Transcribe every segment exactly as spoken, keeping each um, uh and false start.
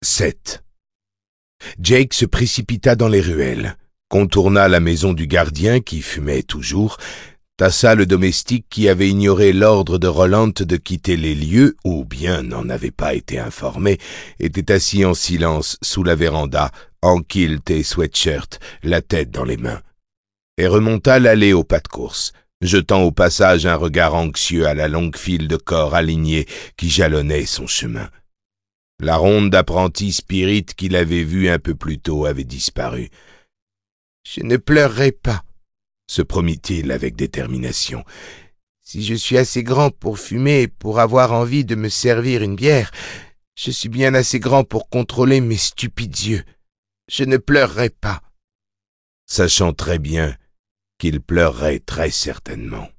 sept. Jake se précipita dans les ruelles, contourna la maison du gardien qui fumait toujours, tassa le domestique qui avait ignoré l'ordre de Roland de quitter les lieux, ou bien n'en avait pas été informé, était assis en silence sous la véranda, en kilt et sweatshirt, la tête dans les mains, et remonta l'allée au pas de course, jetant au passage un regard anxieux à la longue file de corps alignés qui jalonnaient son chemin. La ronde d'apprentis spirites qu'il avait vue un peu plus tôt avait disparu. « Je ne pleurerai pas, » se promit-il avec détermination. « Si je suis assez grand pour fumer et pour avoir envie de me servir une bière, je suis bien assez grand pour contrôler mes stupides yeux. Je ne pleurerai pas. » Sachant très bien qu'il pleurerait très certainement.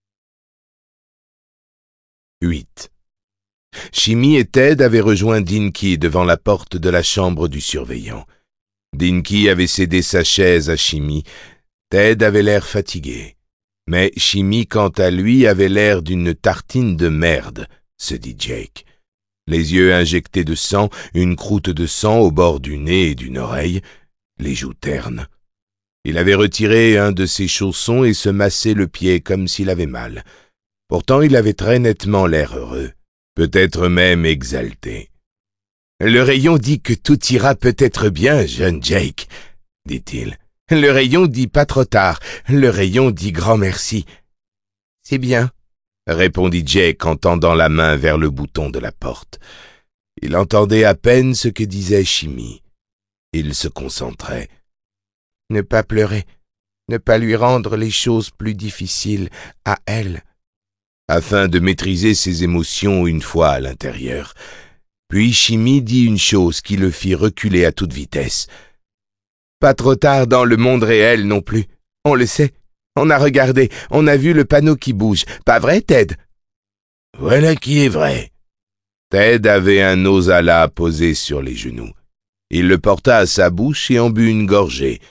huit. Chimie et Ted avaient rejoint Dinky devant la porte de la chambre du surveillant. Dinky avait cédé sa chaise à Chimie. Ted avait l'air fatigué. Mais Chimie, quant à lui, avait l'air d'une tartine de merde, se dit Jake. Les yeux injectés de sang, une croûte de sang au bord du nez et d'une oreille, les joues ternes. Il avait retiré un de ses chaussons et se massait le pied comme s'il avait mal. Pourtant, il avait très nettement l'air heureux, peut-être même exalté. « Le rayon dit que tout ira peut-être bien, jeune Jake, » dit-il. « Le rayon dit pas trop tard, le rayon dit grand merci. »« C'est bien, » répondit Jake en tendant la main vers le bouton de la porte. Il entendait à peine ce que disait Chimie. Il se concentrait. Ne pas pleurer, ne pas lui rendre les choses plus difficiles à elle, afin de maîtriser ses émotions une fois à l'intérieur. Puis Chimie dit une chose qui le fit reculer à toute vitesse. « Pas trop tard dans le monde réel non plus, on le sait. On a regardé, on a vu le panneau qui bouge. Pas vrai, Ted? » « Voilà qui est vrai. » Ted avait un nosala posé sur les genoux. Il le porta à sa bouche et en but une gorgée.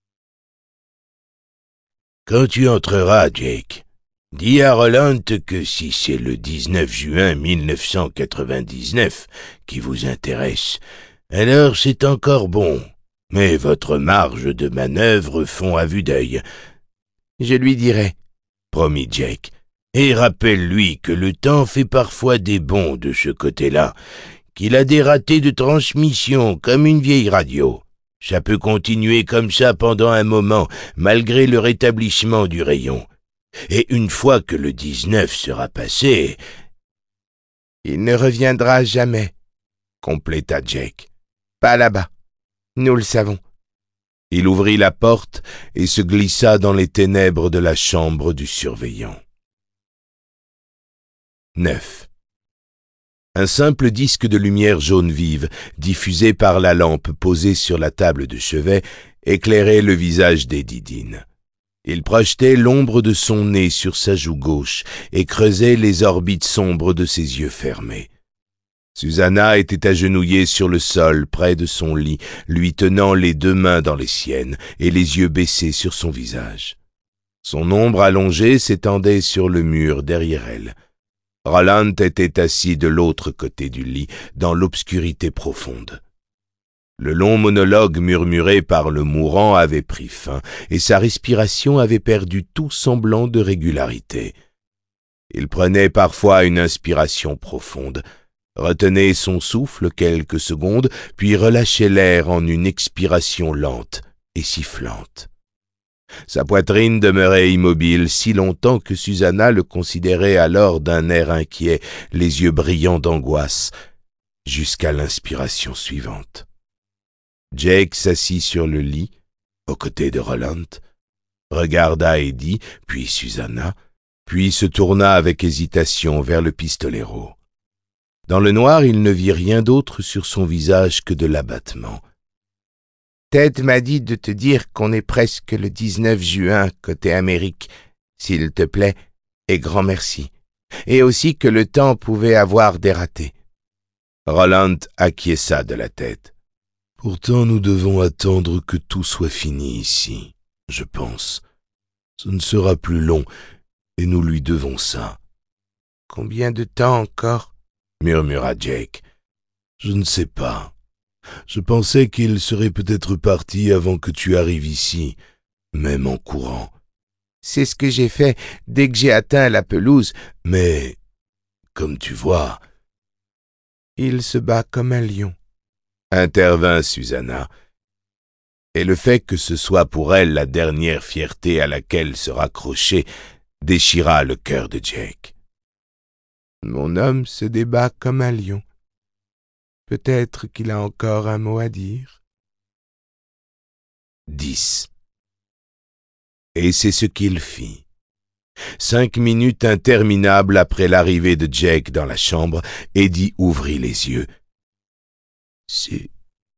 « Quand tu entreras, Jake, dis à Roland que si c'est le dix-neuf juin mille neuf cent quatre-vingt-dix-neuf qui vous intéresse, alors c'est encore bon, mais votre marge de manœuvre fond à vue d'œil. »« Je lui dirai, » promit Jake. « Et rappelle-lui que le temps fait parfois des bonds de ce côté-là, qu'il a des ratés de transmission comme une vieille radio. Ça peut continuer comme ça pendant un moment, malgré le rétablissement du rayon. Et une fois que le dix-neuf sera passé... »« Il ne reviendra jamais, » compléta Jake. « Pas là-bas, nous le savons. » Il ouvrit la porte et se glissa dans les ténèbres de la chambre du surveillant. neuf. Un simple disque de lumière jaune vive, diffusé par la lampe posée sur la table de chevet, éclairait le visage d'Eddie Dean. Il projetait l'ombre de son nez sur sa joue gauche et creusait les orbites sombres de ses yeux fermés. Susanna était agenouillée sur le sol près de son lit, lui tenant les deux mains dans les siennes et les yeux baissés sur son visage. Son ombre allongée s'étendait sur le mur derrière elle. Roland était assis de l'autre côté du lit, dans l'obscurité profonde. Le long monologue murmuré par le mourant avait pris fin, et sa respiration avait perdu tout semblant de régularité. Il prenait parfois une inspiration profonde, retenait son souffle quelques secondes, puis relâchait l'air en une expiration lente et sifflante. Sa poitrine demeurait immobile si longtemps que Susanna le considérait alors d'un air inquiet, les yeux brillants d'angoisse, jusqu'à l'inspiration suivante. Jake s'assit sur le lit, aux côtés de Roland, regarda Eddie, puis Susanna, puis se tourna avec hésitation vers le pistolero. Dans le noir, il ne vit rien d'autre sur son visage que de l'abattement. « Ted m'a dit de te dire qu'on est presque le dix-neuf juin côté Amérique, s'il te plaît, et grand merci. Et aussi que le temps pouvait avoir des ratés. » Roland acquiesça de la tête. « Pourtant, nous devons attendre que tout soit fini ici, je pense. Ce ne sera plus long, et nous lui devons ça. »« Combien de temps encore ?» murmura Jake. « Je ne sais pas. Je pensais qu'il serait peut-être parti avant que tu arrives ici, même en courant. C'est ce que j'ai fait dès que j'ai atteint la pelouse. Mais, comme tu vois, il se bat comme un lion, intervint Susanna. Et le fait que ce soit pour elle la dernière fierté à laquelle se raccrocher déchira le cœur de Jake. Mon homme se débat comme un lion. Peut-être qu'il a encore un mot à dire. Dix. Et c'est ce qu'il fit. Cinq minutes interminables après l'arrivée de Jake dans la chambre, Eddie ouvrit les yeux. Su...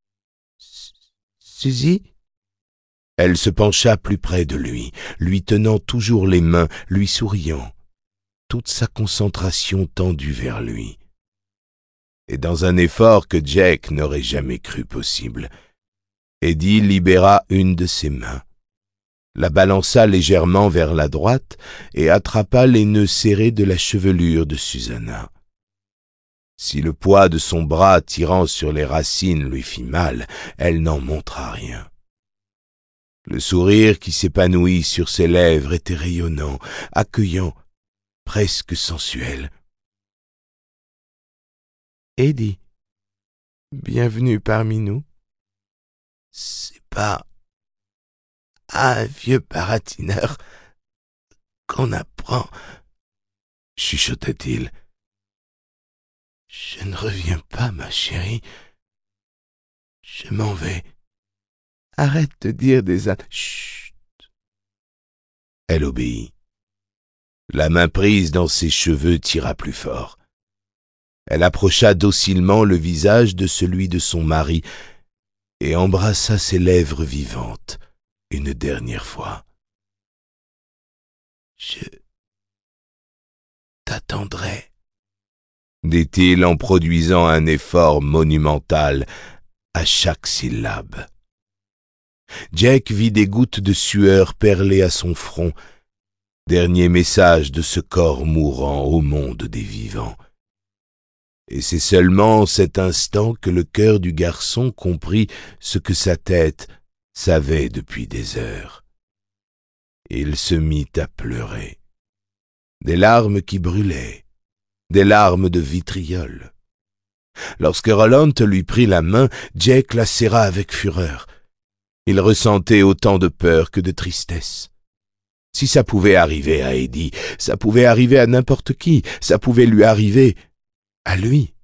Suzy? Elle se pencha plus près de lui, lui tenant toujours les mains, lui souriant, toute sa concentration tendue vers lui. Et dans un effort que Jake n'aurait jamais cru possible, Eddie libéra une de ses mains, la balança légèrement vers la droite et attrapa les nœuds serrés de la chevelure de Susanna. Si le poids de son bras tirant sur les racines lui fit mal, elle n'en montra rien. Le sourire qui s'épanouit sur ses lèvres était rayonnant, accueillant, presque sensuel. « Eddie, bienvenue parmi nous. »« C'est pas à un vieux baratineur qu'on apprend, » chuchota-t-il. « Je ne reviens pas, ma chérie. Je m'en vais. » « Arrête de dire des ânes. »« Chut !» Elle obéit. La main prise dans ses cheveux tira plus fort. Elle approcha docilement le visage de celui de son mari et embrassa ses lèvres vivantes une dernière fois. « Je t'attendrai, » dit-il en produisant un effort monumental à chaque syllabe. Jake vit des gouttes de sueur perler à son front, dernier message de ce corps mourant au monde des vivants. Et c'est seulement en cet instant que le cœur du garçon comprit ce que sa tête savait depuis des heures. Il se mit à pleurer. Des larmes qui brûlaient, des larmes de vitriol. Lorsque Roland lui prit la main, Jake la serra avec fureur. Il ressentait autant de peur que de tristesse. Si ça pouvait arriver à Eddie, ça pouvait arriver à n'importe qui, ça pouvait lui arriver à lui.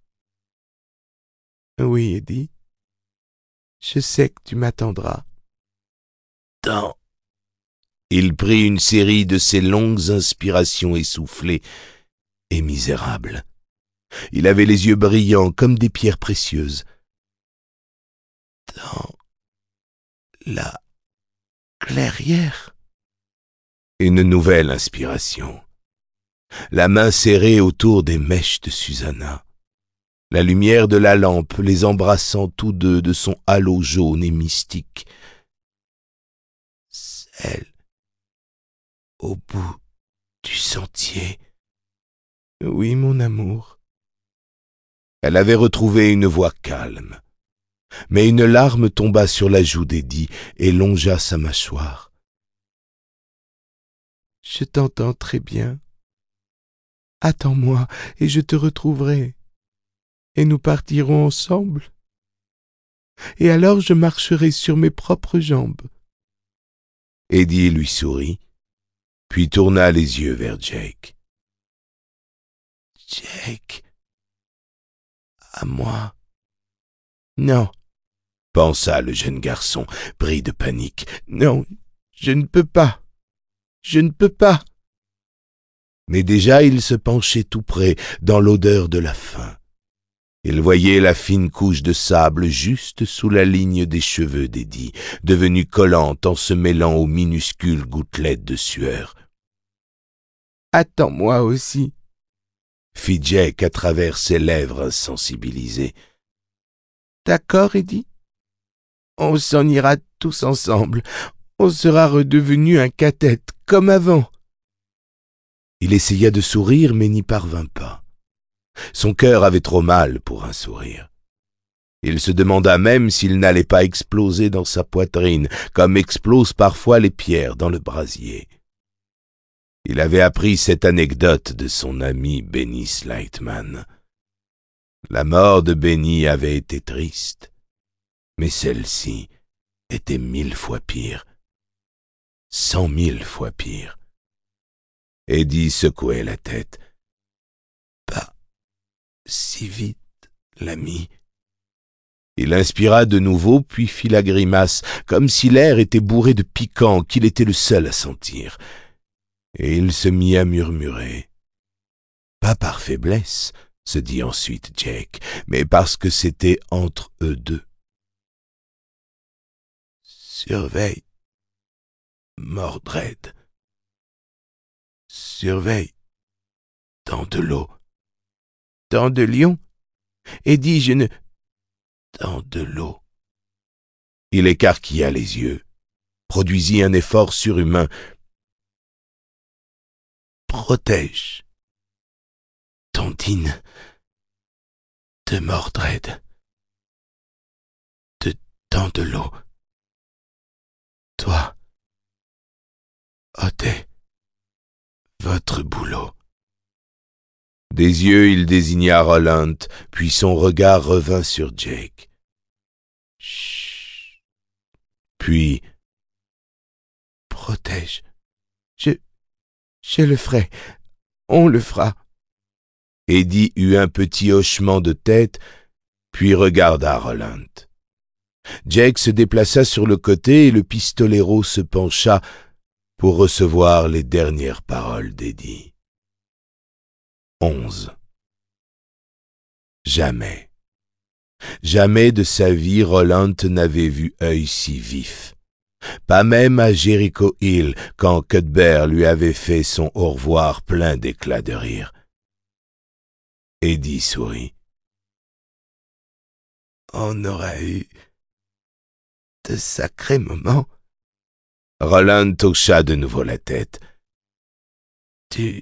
« Oui, Eddie, je sais que tu m'attendras. » Tant. Il prit une série de ces longues inspirations essoufflées et misérables. Il avait les yeux brillants comme des pierres précieuses. Dans la clairière. Une nouvelle inspiration. La main serrée autour des mèches de Susanna. La lumière de la lampe les embrassant tous deux de son halo jaune et mystique. Celle au bout du sentier. Oui, mon amour. Elle avait retrouvé une voix calme. Mais une larme tomba sur la joue d'Eddie et longea sa mâchoire. Je t'entends très bien. Attends-moi et je te retrouverai. Et nous partirons ensemble. Et alors je marcherai sur mes propres jambes. Eddie lui sourit, puis tourna les yeux vers Jake. Jake, à moi. Non, pensa le jeune garçon, pris de panique. Non, je ne peux pas. Je ne peux pas. Mais déjà il se penchait tout près, dans l'odeur de la faim. Il voyait la fine couche de sable juste sous la ligne des cheveux d'Eddie, devenue collante en se mêlant aux minuscules gouttelettes de sueur. « Attends-moi aussi, » fit Jake à travers ses lèvres insensibilisées. « D'accord, Eddie? On s'en ira tous ensemble. On sera redevenu un cathète, comme avant. » Il essaya de sourire, mais n'y parvint pas. Son cœur avait trop mal pour un sourire. Il se demanda même s'il n'allait pas exploser dans sa poitrine, comme explosent parfois les pierres dans le brasier. Il avait appris cette anecdote de son ami Benny Slightman. La mort de Benny avait été triste, mais celle-ci était mille fois pire, cent mille fois pire. Eddie secouait la tête. « Pas si vite, l'ami. » Il inspira de nouveau, puis fit la grimace, comme si l'air était bourré de piquant, qu'il était le seul à sentir. Et il se mit à murmurer. « Pas par faiblesse, » se dit ensuite Jake, mais parce que c'était entre eux deux. « Surveille, Mordred. Surveille, dans de l'eau. »« Dans de lion ? Et dis, je ne... » »« Dans de l'eau. » Il écarquilla les yeux, produisit un effort surhumain. « Protège Tondine de Mordred, de dans de l'eau. Toi, ôtez votre boulot. » Des yeux, il désigna Roland, puis son regard revint sur Jake. Chut. Puis, protège. Je, je le ferai. On le fera. Eddie eut un petit hochement de tête, puis regarda Roland. Jake se déplaça sur le côté et le pistolero se pencha pour recevoir les dernières paroles d'Eddie. Onze. Jamais, jamais de sa vie Roland n'avait vu œil si vif. Pas même à Jericho Hill, quand Cuthbert lui avait fait son au revoir plein d'éclats de rire. Eddie sourit. On aura eu de sacrés moments. Roland hocha de nouveau la tête. Tu...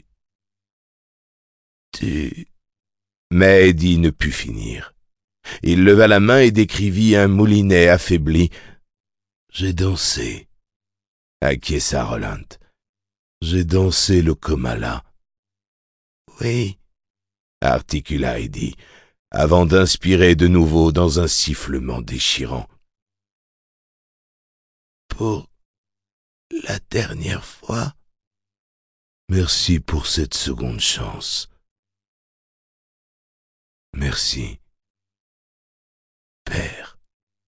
Tu... Mais Eddie ne put finir. Il leva la main et décrivit un moulinet affaibli. J'ai dansé, acquiesça Roland. J'ai dansé le Komala. Oui, articula Eddie, avant d'inspirer de nouveau dans un sifflement déchirant. Pour la dernière fois, merci pour cette seconde chance. Merci, Père.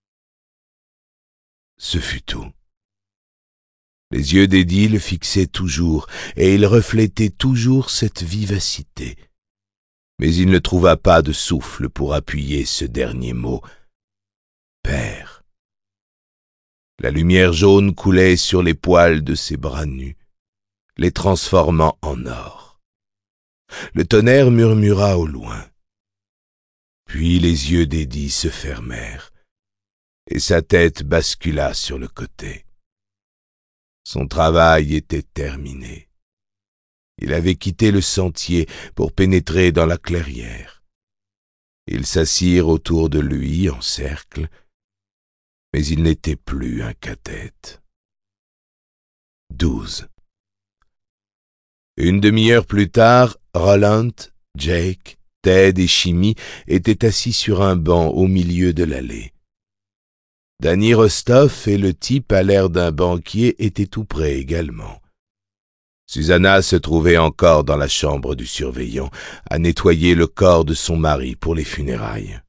Ce fut tout. Les yeux d'Eddie le fixaient toujours, et il reflétait toujours cette vivacité. Mais il ne trouva pas de souffle pour appuyer ce dernier mot. Père. La lumière jaune coulait sur les poils de ses bras nus, les transformant en or. Le tonnerre murmura au loin. Puis les yeux d'Eddie se fermèrent, et sa tête bascula sur le côté. Son travail était terminé. Il avait quitté le sentier pour pénétrer dans la clairière. Ils s'assirent autour de lui en cercle, mais il n'était plus un cathète. Douze. Une demi-heure plus tard, Roland, Jake, Ted et Chimie étaient assis sur un banc au milieu de l'allée. Danny Rostov et le type à l'air d'un banquier étaient tout près également. Susanna se trouvait encore dans la chambre du surveillant, à nettoyer le corps de son mari pour les funérailles.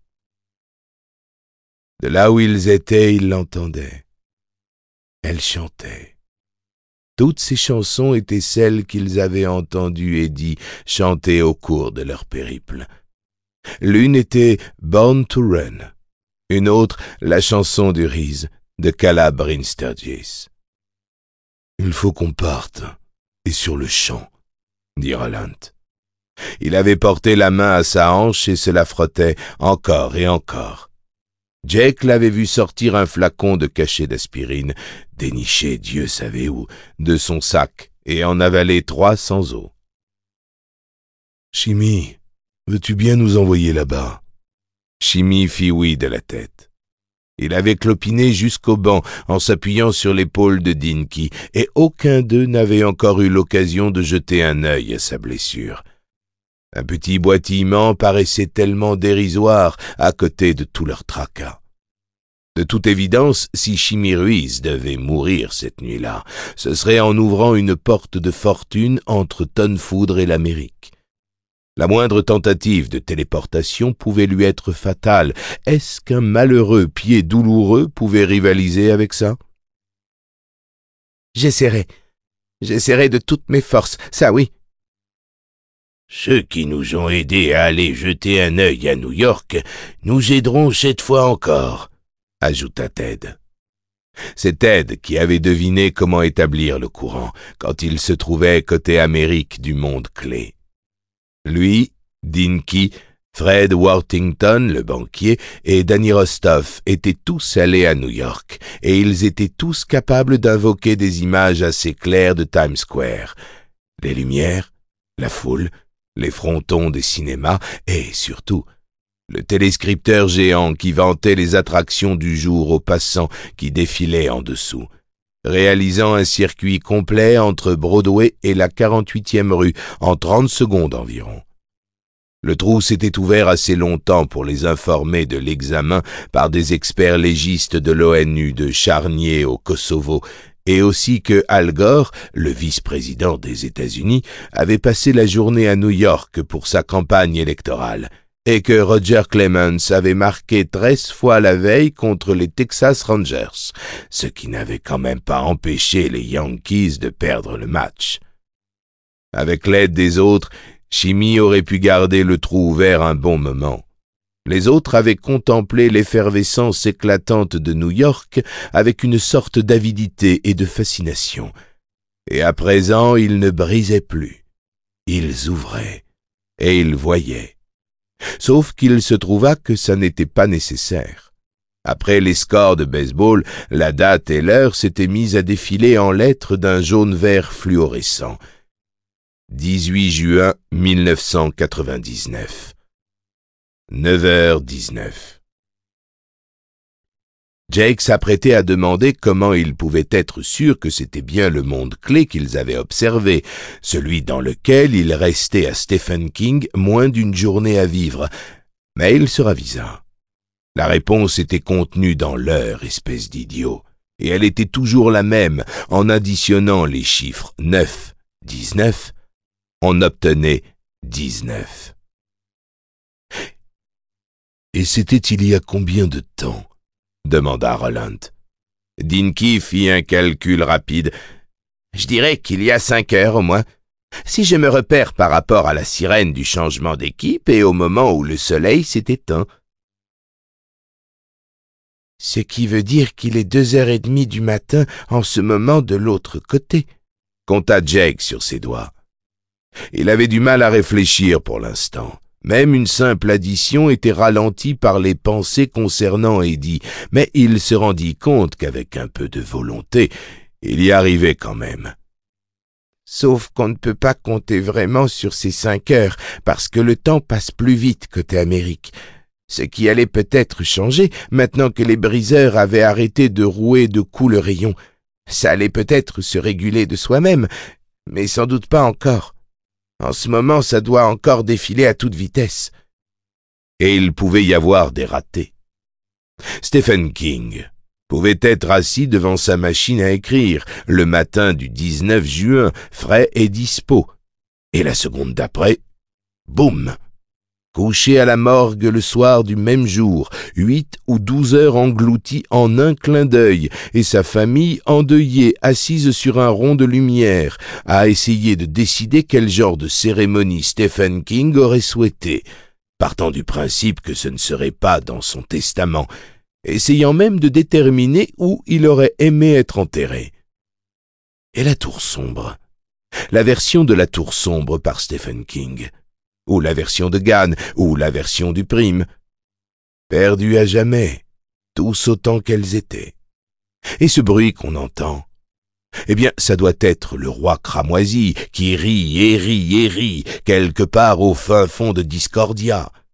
De là où ils étaient, ils l'entendaient. Elle chantait. Toutes ces chansons étaient celles qu'ils avaient entendues Eddie chanter au cours de leur périple. L'une était « Born to Run », une autre, la chanson du Reese de Calab Sturgis. « Il faut qu'on parte, et sur le champ, » dit Roland. Il avait porté la main à sa hanche et se la frottait encore et encore. Jake l'avait vu sortir un flacon de cachet d'aspirine, déniché Dieu savait où, de son sac, et en avaler trois sans eau. « Chimie, veux-tu bien nous envoyer là-bas » Chimie fit oui de la tête. Il avait clopiné jusqu'au banc en s'appuyant sur l'épaule de Dinky, et aucun d'eux n'avait encore eu l'occasion de jeter un œil à sa blessure. Un petit boitillement paraissait tellement dérisoire à côté de tout leur tracas. De toute évidence, si Chimie Ruiz devait mourir cette nuit-là, ce serait en ouvrant une porte de fortune entre Tonne-Foudre et l'Amérique. La moindre tentative de téléportation pouvait lui être fatale. Est-ce qu'un malheureux pied douloureux pouvait rivaliser avec ça? J'essaierai. J'essaierai de toutes mes forces, ça oui. Ceux qui nous ont aidés à aller jeter un œil à New York nous aideront cette fois encore, ajouta Ted. C'est Ted qui avait deviné comment établir le courant quand il se trouvait côté Amérique du monde clé. Lui, Dinky, Fred Worthington, le banquier, et Danny Rostov étaient tous allés à New York, et ils étaient tous capables d'invoquer des images assez claires de Times Square. Les lumières, la foule, les frontons des cinémas, et surtout, le téléscripteur géant qui vantait les attractions du jour aux passants qui défilaient en dessous, réalisant un circuit complet entre Broadway et la quarante-huitième rue en trente secondes environ. Le trou s'était ouvert assez longtemps pour les informer de l'examen par des experts légistes de l'ONU de Charnier au Kosovo, et aussi que Al Gore, le vice-président des États-Unis, avait passé la journée à New York pour sa campagne électorale, et que Roger Clemens avait marqué treize fois la veille contre les Texas Rangers, ce qui n'avait quand même pas empêché les Yankees de perdre le match. Avec l'aide des autres, Chimie aurait pu garder le trou ouvert un bon moment. Les autres avaient contemplé l'effervescence éclatante de New York avec une sorte d'avidité et de fascination. Et à présent, ils ne brisaient plus. Ils ouvraient, et ils voyaient. Sauf qu'il se trouva que ça n'était pas nécessaire. Après les scores de baseball, la date et l'heure s'étaient mises à défiler en lettres d'un jaune-vert fluorescent. dix-huit juin mille neuf cent quatre-vingt-dix-neuf. neuf heures dix-neuf. Jake s'apprêtait à demander comment ils pouvaient être sûrs que c'était bien le monde clé qu'ils avaient observé, celui dans lequel il restait à Stephen King moins d'une journée à vivre, mais il se ravisa. La réponse était contenue dans l'heure, espèce d'idiot, et elle était toujours la même. En additionnant les chiffres neuf, dix-neuf, on obtenait dix-neuf. Et c'était il y a combien de temps? Demanda Roland. Dinky fit un calcul rapide. Je dirais qu'il y a cinq heures au moins, si je me repère par rapport à la sirène du changement d'équipe et au moment où le soleil s'est éteint. Ce qui veut dire qu'il est deux heures et demie du matin en ce moment de l'autre côté, compta Jake sur ses doigts. Il avait du mal à réfléchir pour l'instant. Même une simple addition était ralentie par les pensées concernant Eddie, mais il se rendit compte qu'avec un peu de volonté, il y arrivait quand même. Sauf qu'on ne peut pas compter vraiment sur ces cinq heures, parce que le temps passe plus vite côté Amérique. Ce qui allait peut-être changer, maintenant que les briseurs avaient arrêté de rouer de coups le rayon. Ça allait peut-être se réguler de soi-même, mais sans doute pas encore. En ce moment, ça doit encore défiler à toute vitesse. Et il pouvait y avoir des ratés. Stephen King pouvait être assis devant sa machine à écrire le matin du dix-neuf juin, frais et dispo. Et la seconde d'après, boum! Couché à la morgue le soir du même jour, huit ou douze heures englouties en un clin d'œil, et sa famille endeuillée, assise sur un rond de lumière, à essayer de décider quel genre de cérémonie Stephen King aurait souhaité, partant du principe que ce ne serait pas dans son testament, essayant même de déterminer où il aurait aimé être enterré. Et la tour sombre, la version de la tour sombre par Stephen King, ou la version de Gann, ou la version du Prime, perdues à jamais, tous autant qu'elles étaient. Et ce bruit qu'on entend, eh bien, ça doit être le roi cramoisi qui rit et rit et rit quelque part au fin fond de Discordia.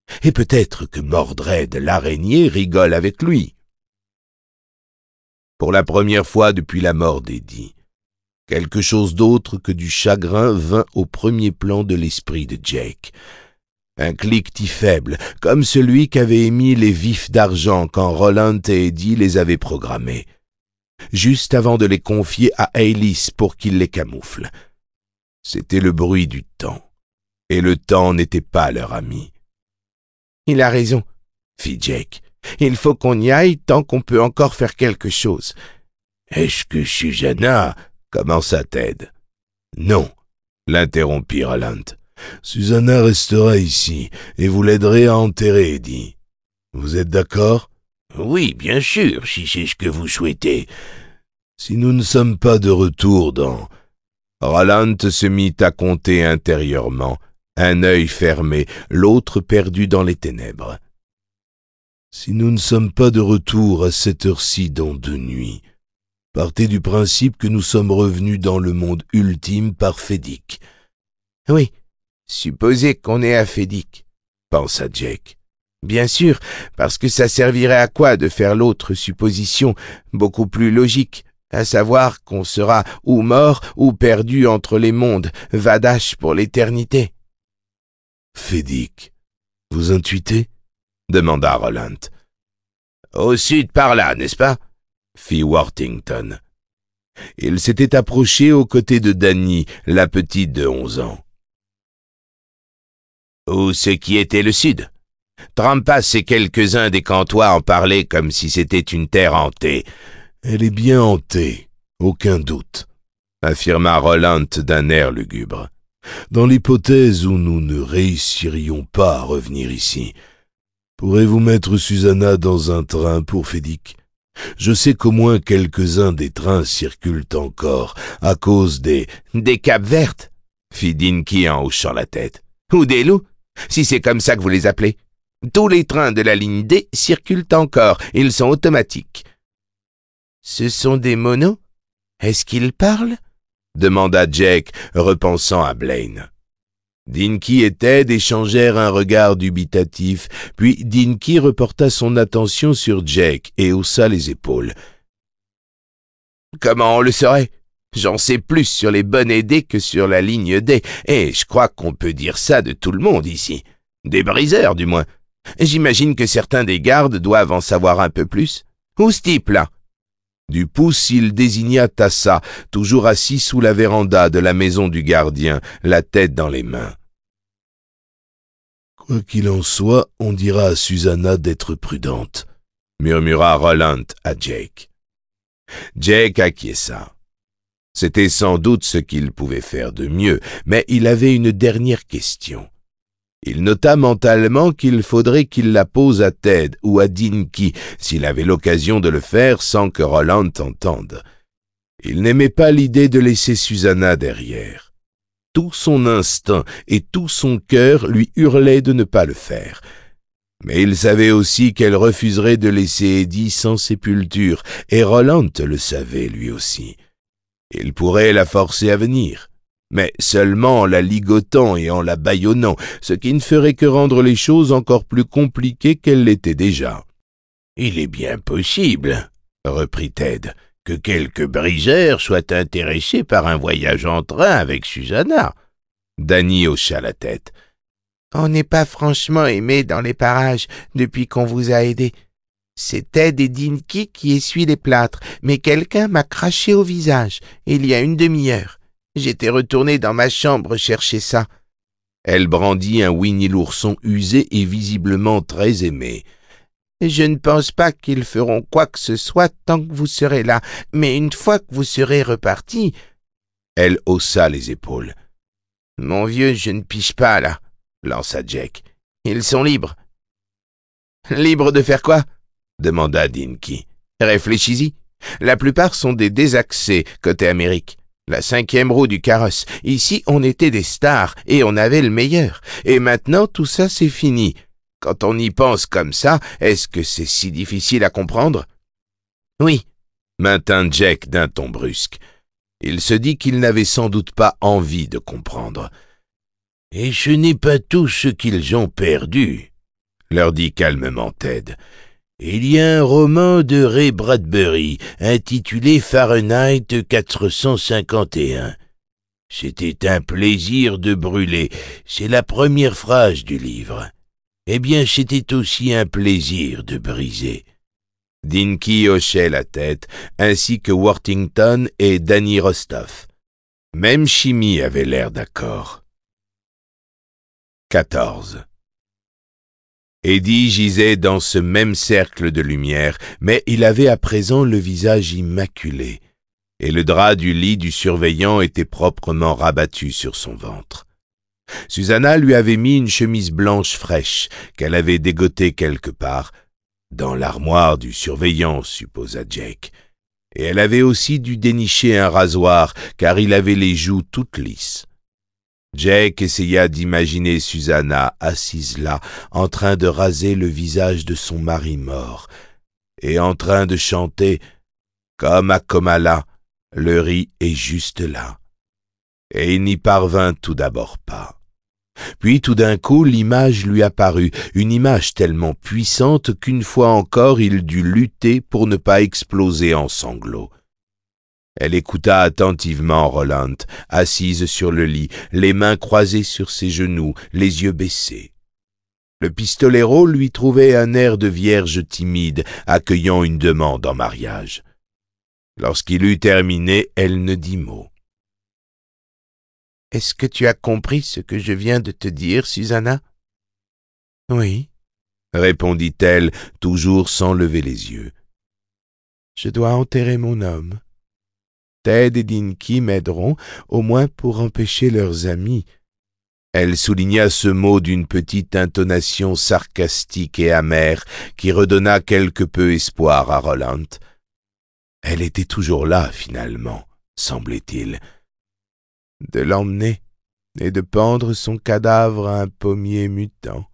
Et peut-être que Mordred l'araignée rigole avec lui. Pour la première fois depuis la mort d'Eddie, quelque chose d'autre que du chagrin vint au premier plan de l'esprit de Jake. Un cliquetis faible, comme celui qu'avaient émis les vifs d'argent quand Roland et Eddie les avaient programmés, juste avant de les confier à Ailys pour qu'il les camoufle. C'était le bruit du temps, et le temps n'était pas leur ami. « Il a raison, » fit Jake. « Il faut qu'on y aille tant qu'on peut encore faire quelque chose. »« Est-ce que Susanna... » commença Ted. « Non, » l'interrompit Roland. « Susanna restera ici, et vous l'aiderez à enterrer Eddie. Vous êtes d'accord? »« Oui, bien sûr, si c'est ce que vous souhaitez. »« Si nous ne sommes pas de retour dans... » Roland se mit à compter intérieurement, un œil fermé, l'autre perdu dans les ténèbres. « Si nous ne sommes pas de retour à cette heure-ci dans deux nuits, partez du principe que nous sommes revenus dans le monde ultime par Fédic. »« Oui, supposez qu'on est à Fédic, » pensa Jake. « Bien sûr, parce que ça servirait à quoi de faire l'autre supposition, beaucoup plus logique, à savoir qu'on sera ou mort ou perdu entre les mondes, Vadash pour l'éternité. »« Fédic, vous intuitez ?» demanda Roland. « Au sud par là, n'est-ce pas ?» fit Worthington. Il s'était approché aux côtés de Dany, la petite de onze ans. « Ou ce qui était le sud. Trampas et quelques-uns des Cantois en parlaient comme si c'était une terre hantée. »« Elle est bien hantée, aucun doute, » affirma Roland d'un air lugubre. « Dans l'hypothèse où nous ne réussirions pas à revenir ici, pourrez-vous mettre Susanna dans un train pour Fédic ? Je sais qu'au moins quelques-uns des trains circulent encore, à cause des... »« Des Capes Vertes » fit Dinky en hochant la tête. « Ou des loups, si c'est comme ça que vous les appelez. Tous les trains de la ligne D circulent encore, ils sont automatiques. »« Ce sont des monos ? Est-ce qu'ils parlent ?» demanda Jake, repensant à Blaine. Dinky et Ted échangèrent un regard dubitatif, puis Dinky reporta son attention sur Jake et haussa les épaules. « Comment on le saurait ? J'en sais plus sur les bonnets D que sur la ligne D, et je crois qu'on peut dire ça de tout le monde ici. Des briseurs, du moins. J'imagine que certains des gardes doivent en savoir un peu plus. Où ce type-là » Du pouce, il désigna Tassa, toujours assis sous la véranda de la maison du gardien, la tête dans les mains. « Quoi qu'il en soit, on dira à Susanna d'être prudente, » murmura Roland à Jake. Jake acquiesça. C'était sans doute ce qu'il pouvait faire de mieux, mais il avait une dernière question. Il nota mentalement qu'il faudrait qu'il la pose à Ted ou à Dinky s'il avait l'occasion de le faire sans que Roland entende. Il n'aimait pas l'idée de laisser Susanna derrière. Tout son instinct et tout son cœur lui hurlaient de ne pas le faire. Mais il savait aussi qu'elle refuserait de laisser Eddie sans sépulture, et Roland le savait lui aussi. Il pourrait la forcer à venir, mais seulement en la ligotant et en la bâillonnant, ce qui ne ferait que rendre les choses encore plus compliquées qu'elles l'étaient déjà. « Il est bien possible, » reprit Ted, « que quelques briseurs soient intéressés par un voyage en train avec Susanna. » Dany hocha la tête. « On n'est pas franchement aimé dans les parages depuis qu'on vous a aidé. C'est Ted et Dinky qui essuient les plâtres, mais quelqu'un m'a craché au visage, il y a une demi-heure. J'étais retourné dans ma chambre chercher ça. » Elle brandit un Winnie l'ourson usé et visiblement très aimé. « Je ne pense pas qu'ils feront quoi que ce soit tant que vous serez là, mais une fois que vous serez reparti... » Elle haussa les épaules. « Mon vieux, je ne pige pas là, » lança Jake. « Ils sont libres. »« Libres de faire quoi ?» demanda Dinky. « Réfléchis-y. La plupart sont des désaxés côté Amérique. La cinquième roue du carrosse. Ici, on était des stars et on avait le meilleur. Et maintenant, tout ça, c'est fini. Quand on y pense comme ça, est-ce que c'est si difficile à comprendre ? » ?»« Oui, » maintint Jake d'un ton brusque. Il se dit qu'il n'avait sans doute pas envie de comprendre. « Et ce n'est pas tout ce qu'ils ont perdu, » leur dit calmement Ted. « Il y a un roman de Ray Bradbury intitulé Fahrenheit quatre cent cinquante et un. C'était un plaisir de brûler, c'est la première phrase du livre. Eh bien, c'était aussi un plaisir de briser. » Dinky hochait la tête, ainsi que Worthington et Danny Rostov. Même Chimie avait l'air d'accord. quatorze. Eddie gisait dans ce même cercle de lumière, mais il avait à présent le visage immaculé, et le drap du lit du surveillant était proprement rabattu sur son ventre. Susanna lui avait mis une chemise blanche fraîche qu'elle avait dégotée quelque part, dans l'armoire du surveillant, supposa Jake, et elle avait aussi dû dénicher un rasoir, car il avait les joues toutes lisses. Jake essaya d'imaginer Susanna assise là, en train de raser le visage de son mari mort, et en train de chanter « Comme à Comala, le riz est juste là ». Et il n'y parvint tout d'abord pas. Puis tout d'un coup, l'image lui apparut, une image tellement puissante qu'une fois encore il dut lutter pour ne pas exploser en sanglots. Elle écouta attentivement Roland, assise sur le lit, les mains croisées sur ses genoux, les yeux baissés. Le pistolero lui trouvait un air de vierge timide, accueillant une demande en mariage. Lorsqu'il eut terminé, elle ne dit mot. « Est-ce que tu as compris ce que je viens de te dire, Susanna? »« Oui, » répondit-elle, toujours sans lever les yeux. « Je dois enterrer mon homme. Ted et Dinky m'aideront, au moins pour empêcher leurs amis. » Elle souligna ce mot d'une petite intonation sarcastique et amère qui redonna quelque peu espoir à Roland. Elle était toujours là, finalement, semblait-il. De l'emmener et de pendre son cadavre à un pommier mutant.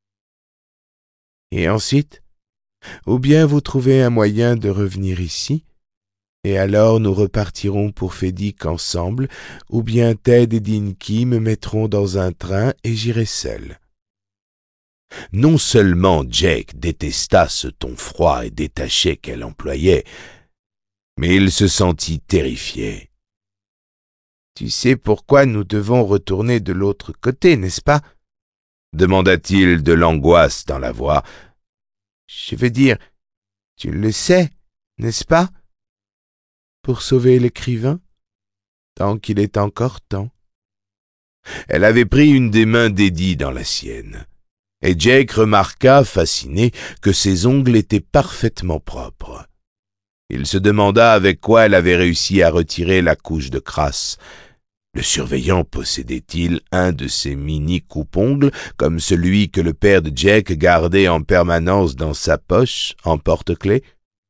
Et ensuite, ou bien vous trouvez un moyen de revenir ici, et alors nous repartirons pour Fédic ensemble, ou bien Ted et Dinky me mettront dans un train et j'irai seul. Non seulement Jake détesta ce ton froid et détaché qu'elle employait, mais il se sentit terrifié. « Tu sais pourquoi nous devons retourner de l'autre côté, n'est-ce pas ?» demanda-t-il de l'angoisse dans la voix. « Je veux dire, tu le sais, n'est-ce pas ? Pour sauver l'écrivain, tant qu'il est encore temps. » Elle avait pris une des mains d'Eddie dans la sienne, et Jake remarqua, fasciné, que ses ongles étaient parfaitement propres. Il se demanda avec quoi elle avait réussi à retirer la couche de crasse. Le surveillant possédait-il un de ces mini-coupe-ongles, comme celui que le père de Jake gardait en permanence dans sa poche, en porte-clés?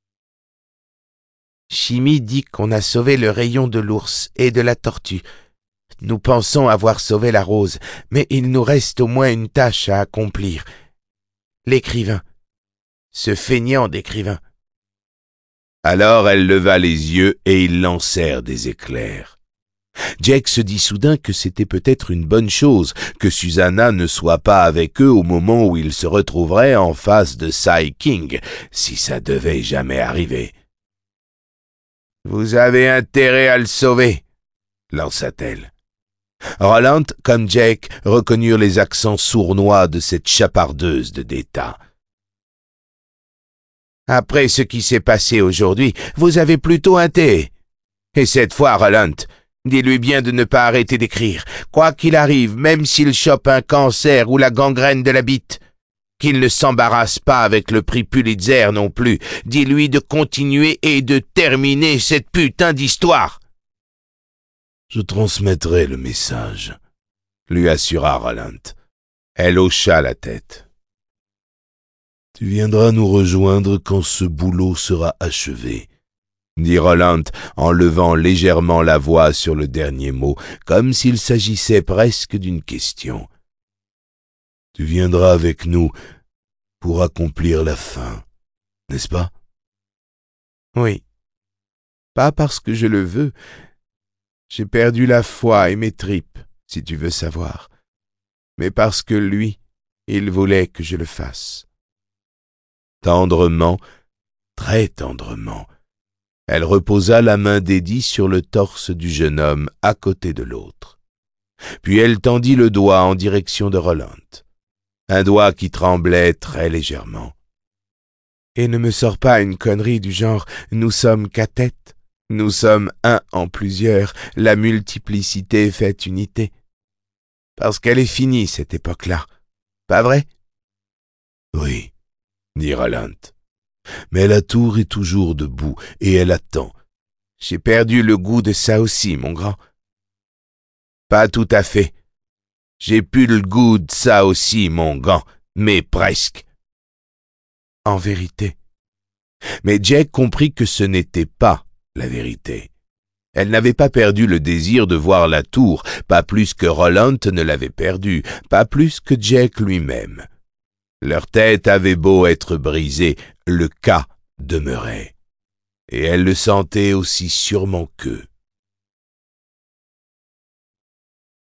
« Chimie dit qu'on a sauvé le rayon de l'ours et de la tortue. Nous pensons avoir sauvé la rose, mais il nous reste au moins une tâche à accomplir. L'écrivain. Ce feignant d'écrivain. » Alors elle leva les yeux et ils lancèrent des éclairs. Jake se dit soudain que c'était peut-être une bonne chose que Susanna ne soit pas avec eux au moment où ils se retrouveraient en face de Cy King, si ça devait jamais arriver. « Vous avez intérêt à le sauver, » lança-t-elle. Roland, comme Jake, reconnurent les accents sournois de cette chapardeuse de d'État. « Après ce qui s'est passé aujourd'hui, vous avez plutôt intérêt. Et cette fois, Roland, dis-lui bien de ne pas arrêter d'écrire, quoi qu'il arrive, même s'il chope un cancer ou la gangrène de la bite. Qu'il ne s'embarrasse pas avec le prix Pulitzer non plus. Dis-lui de continuer et de terminer cette putain d'histoire. »« Je transmettrai le message, » lui assura Roland. Elle hocha la tête. « Tu viendras nous rejoindre quand ce boulot sera achevé, » dit Roland en levant légèrement la voix sur le dernier mot, comme s'il s'agissait presque d'une question. « Tu viendras avec nous pour accomplir la fin, n'est-ce pas? »« Oui. Pas parce que je le veux. J'ai perdu la foi et mes tripes, si tu veux savoir. Mais parce que lui, Il voulait que je le fasse. » Tendrement, très tendrement, elle reposa la main d'Eddie sur le torse du jeune homme à côté de l'autre. Puis elle tendit le doigt en direction de Roland, un doigt qui tremblait très légèrement. « Et ne me sors pas une connerie du genre « nous sommes qu'à tête, nous sommes un en plusieurs, la multiplicité fait unité ». Parce qu'elle est finie, cette époque-là, pas vrai? »« Oui, » dit Roland. « Mais la tour est toujours debout et elle attend. J'ai perdu le goût de ça aussi, mon grand. »« Pas tout à fait. J'ai plus le goût de ça aussi, mon grand, mais presque. » En vérité. Mais Jack comprit que ce n'était pas la vérité. Elle n'avait pas perdu le désir de voir la tour, pas plus que Roland ne l'avait perdu, pas plus que Jack lui-même. Leur tête avait beau être brisée, le cas demeurait. Et elle le sentait aussi sûrement qu'eux.